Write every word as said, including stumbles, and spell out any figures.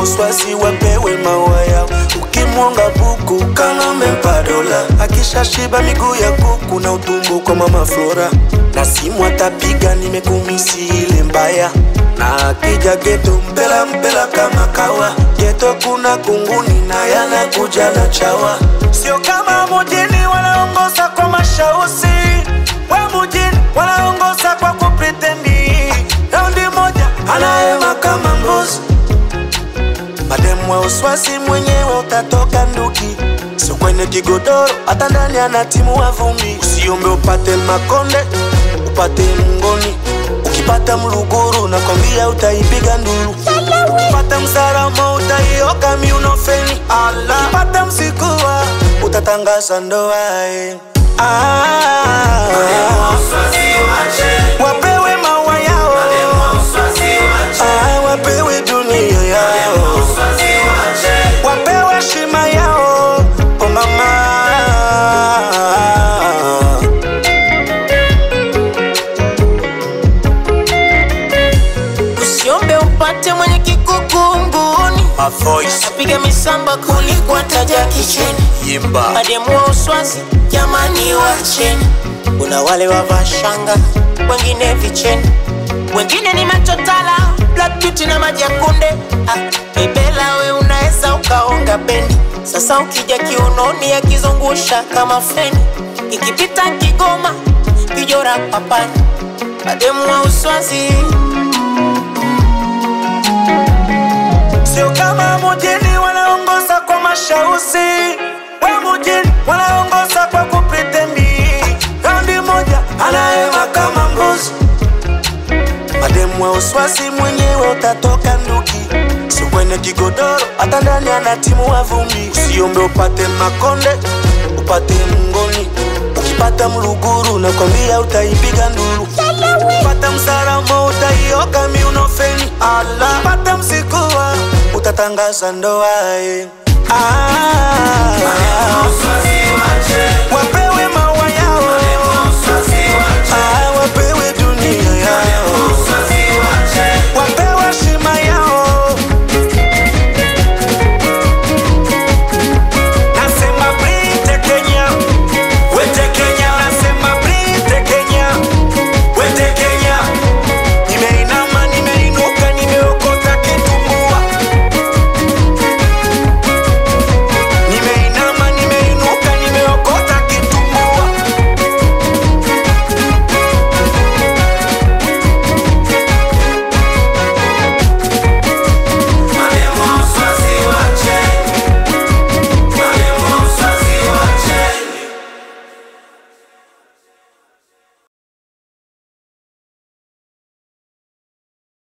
uswazi wapewe mawaya. Ukimwonga buku kanga mempa dola. Akisha shiba miguu ya kuku na utumbo kwa mama Flora. Na simu atapiga nimekumisi ile mbaya. Na akija geto mpela mpela kama kawa. Geto kuna kunguni na yana kuja na chawa. Sio kama mujini wanaongoza kwa mashausi. We mujini wanaongoza kwa kupretendi. Raundi moja anaema kama mbuzi. Mademu wa uswasi mwenyewe utatoka nduki. Sio kwenye kigodoro hata ndani ana timu wa vumbi. Usiombe upate makonde, upate mngoni. Ukipata mluguru na kwambia utaipiga nduru. Ukipata msaramo utaioka miunofeni. Ukipata msikuwa utatangaza ndoa. Ah, wapewe mawa yao. Ah, wapewe dunia yao. Wapewe shima yao. Oh mama. Usiombe upate mwenye kikukunguni. My voice Apige misamba kuliko taja kicheni. Yimba Mademu wa uswazi jamani wacheni. Kuna wale wavashanga, wengine vicheni. Wengine ni machotala, black beauty na maji ya kunde. Ah, bebela we unaeza ukaonga bendi. Sasa ukija kiunoni ya kizungusha kama feni. Ikipita Kigoma, kijora papani. Mademu wa uswazi. sio kama mujini wanaongoza kwa mashausi. We mujini wanaongoza kwa kupretendi. Raundi moja anaema kama mbuzi. Mademu wa uswasi mwenyewe utatoka nduki. Sio kwenye kigodoro hata ndani ana timu wa vumbi. Usiombe upate makonde, upate mngoni. Ukipata mluguru na kwambia utaipiga nduru. Ukipata msaramo utaioka miunofeni. Ukipata msikuwa utatangaza ndoa. Ah,